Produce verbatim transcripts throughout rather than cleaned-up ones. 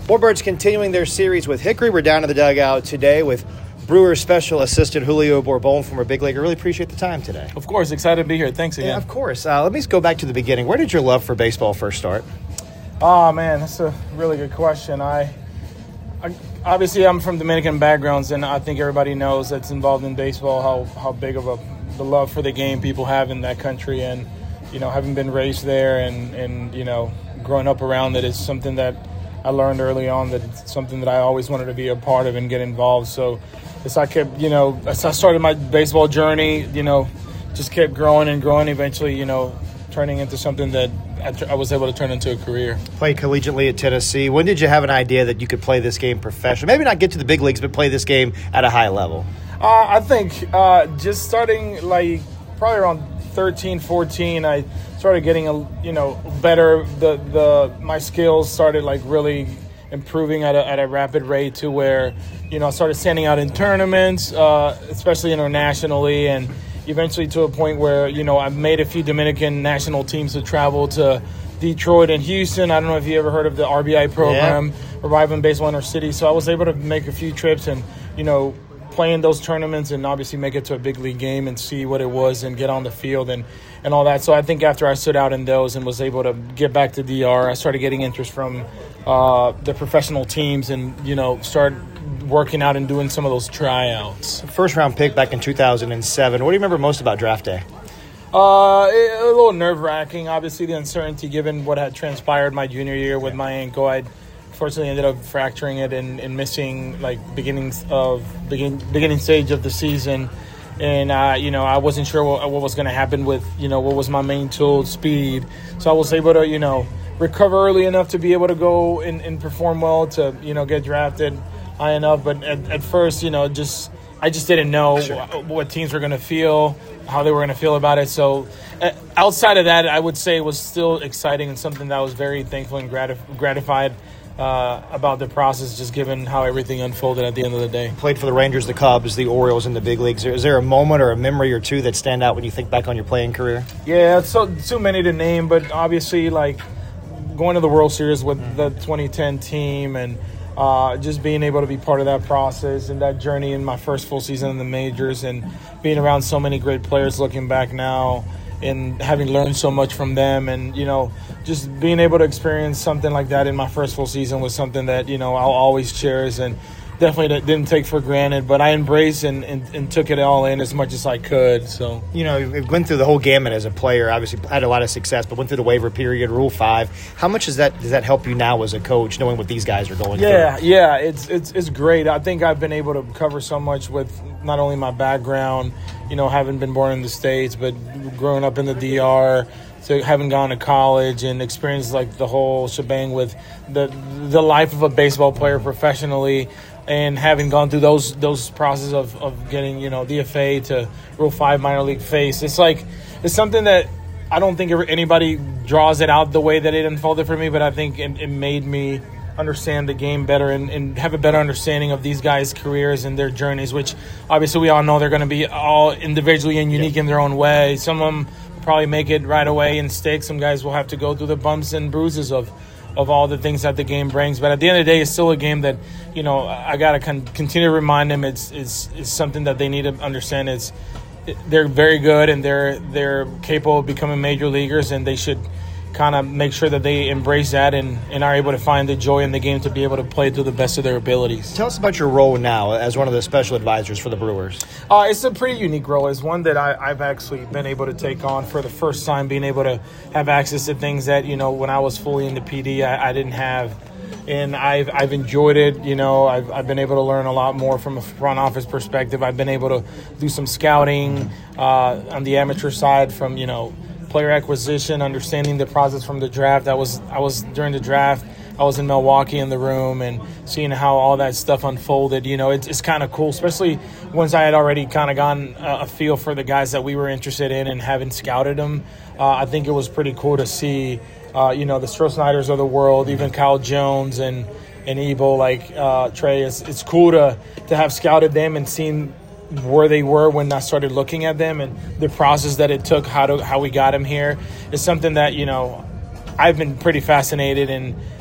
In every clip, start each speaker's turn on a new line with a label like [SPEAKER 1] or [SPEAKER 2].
[SPEAKER 1] Warbirds continuing their series with Hickory. We're down in the dugout today with Brewers Special Assistant Julio Borbon, former big leaguer. Really appreciate the time today.
[SPEAKER 2] Of course, excited to be here. Thanks again.
[SPEAKER 1] Yeah, of course. Uh, let me go back to the beginning. Where did your love for baseball first start?
[SPEAKER 2] Oh man, that's a really good question. I, I obviously I'm from Dominican backgrounds, and I think everybody knows that's involved in baseball how how big of a the love for the game people have in that country, and you know, having been raised there and and you know, growing up around it is something that I learned early on that it's something that I always wanted to be a part of and get involved. So as I kept, you know, as I started my baseball journey, you know, just kept growing and growing, eventually, you know, turning into something that I, I was able to turn into a career.
[SPEAKER 1] Played collegiately at Tennessee. When did you have an idea that you could play this game professionally? Maybe not get to the big leagues, but play this game at a high level?
[SPEAKER 2] Uh, I think uh, just starting like probably around thirteen, fourteen, I started getting a you know better. The the my skills started like really improving at a at a rapid rate to where you know I started standing out in tournaments, uh, especially internationally, and eventually to a point where you know I've made a few Dominican national teams to travel to Detroit and Houston. I don't know if you ever heard of the R B I program, yeah. Reviving Baseball Inner City. So I was able to make a few trips and you know. play in those tournaments and obviously make it to a big league game and see what it was and get on the field and, and all that. So I think after I stood out in those and was able to get back to D R, I started getting interest from uh, the professional teams and, you know, start working out and doing some of those tryouts.
[SPEAKER 1] First round pick back in two thousand seven. What do you remember most about draft day?
[SPEAKER 2] Uh, a little nerve-wracking, obviously the uncertainty given what had transpired my junior year with my ankle. I'd Fortunately, ended up fracturing it and, and missing like beginnings of begin, beginning stage of the season, and uh, you know I wasn't sure what, what was going to happen with you know what was my main tool, speed. So I was able to you know recover early enough to be able to go and, and perform well to you know get drafted high enough. But at, at first, you know, just I just didn't know
[SPEAKER 1] sure.
[SPEAKER 2] what, what teams were going to feel, how they were going to feel about it. So uh, outside of that, I would say it was still exciting and something that I was very thankful and gratif- gratified. Uh, about the process, just given how everything unfolded at the end of the day.
[SPEAKER 1] Played for the Rangers, the Cubs, the Orioles in the big leagues. Is there a moment or a memory or two that stand out when you think back on your playing career?
[SPEAKER 2] Yeah, so too many to name, but obviously, like going to the World Series with mm-hmm. the twenty ten team and uh, just being able to be part of that process and that journey in my first full season in the majors and being around so many great players. Looking back now. And having learned so much from them and, you know, just being able to experience something like that in my first full season was something that, you know, I'll always cherish and definitely didn't take for granted. But I embraced and, and, and took it all in as much as I could. So,
[SPEAKER 1] you know, you went through the whole gamut as a player, obviously had a lot of success, but went through the waiver period, Rule five. How much does that does that help you now as a coach, knowing what these guys are going
[SPEAKER 2] yeah,
[SPEAKER 1] through?
[SPEAKER 2] Yeah, yeah, it's, it's, it's great. I think I've been able to cover so much with not only my background, you know, having been born in the States, but growing up in the D R, so having gone to college and experienced like the whole shebang with the the life of a baseball player professionally, and having gone through those those processes of, of getting, you know, D F A to Rule five minor league face. It's like it's something that I don't think anybody draws it out the way that it unfolded for me, but I think it, it made me understand the game better and, and have a better understanding of these guys' careers and their journeys, which obviously we all know they're going to be all individually and unique yeah. in their own way. Some of them will probably make it right away and stick. Some guys will have to go through the bumps and bruises of, of all the things that the game brings. But at the end of the day, it's still a game that, you know, I got to con- continue to remind them it's, it's, it's something that they need to understand. It's they're very good and they're they're capable of becoming major leaguers, and they should kind of make sure that they embrace that and, and are able to find the joy in the game to be able to play to the best of their abilities.
[SPEAKER 1] Tell us about your role now as one of the special advisors for the Brewers.
[SPEAKER 2] Uh, it's a pretty unique role. It's one that I, I've actually been able to take on for the first time, being able to have access to things that, you know, when I was fully into P D, I, I didn't have. And I've I've enjoyed it. You know, I've I've been able to learn a lot more from a front office perspective. I've been able to do some scouting uh, on the amateur side from, you know, player acquisition, understanding the process from the draft. I was I was during the draft. I was in Milwaukee in the room and seeing how all that stuff unfolded. You know, it's it's kind of cool, especially once I had already kind of gotten a, a feel for the guys that we were interested in and having scouted them. Uh, I think it was pretty cool to see. Uh, you know, the Stroh-Snyders of the world, even Kyle Jones and and Ebo, like uh, Trey. It's, it's cool to to have scouted them and seen where they were when I started looking at them and the process that it took, how to how we got them here. It's something that, you know, I've been pretty fascinated and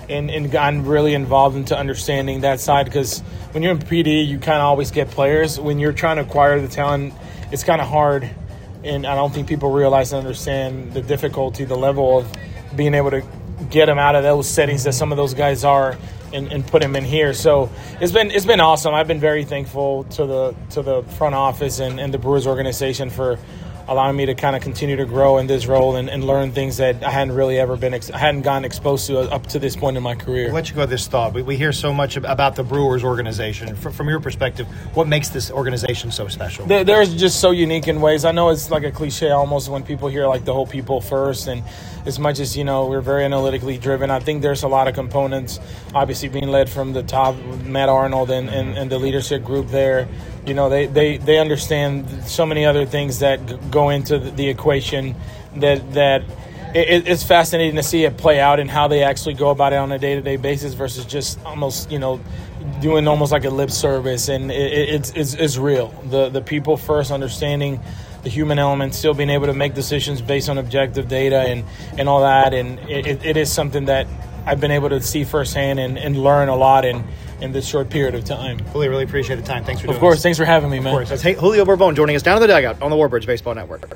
[SPEAKER 2] and, and gotten really involved into understanding that side, because when you're in P D, you kind of always get players. When you're trying to acquire the talent, it's kind of hard, and I don't think people realize and understand the difficulty, the level of being able to get them out of those settings that some of those guys are, and, and put them in here. So it's been it's been awesome. I've been very thankful to the to the front office and, and the Brewers organization for allowing me to kind of continue to grow in this role and, and learn things that I hadn't really ever been, ex- I hadn't gotten exposed to up to this point in my career.
[SPEAKER 1] I'll let you go with this thought. We, we hear so much about the Brewers organization. From, from your perspective, what makes this organization so special?
[SPEAKER 2] They're, they're just so unique in ways. I know it's like a cliche almost when people hear like the whole people first, and as much as, you know, we're very analytically driven, I think there's a lot of components, obviously being led from the top, Matt Arnold and, and, and the leadership group there. You know, they, they, they understand so many other things that g- go into the, the equation that that it, it's fascinating to see it play out and how they actually go about it on a day-to-day basis versus just almost, you know, doing almost like a lip service. And it, it, it's, it's it's real. The the people first, understanding the human element, still being able to make decisions based on objective data and, and all that. And it, it is something that I've been able to see firsthand and, and learn a lot in, in this short period of time.
[SPEAKER 1] Julio, really appreciate the time. Thanks for doing
[SPEAKER 2] this. Of course.
[SPEAKER 1] This.
[SPEAKER 2] Thanks for having me, man.
[SPEAKER 1] Of course. That's Julio Bourbon joining us down in the dugout on the Warbirds Baseball Network.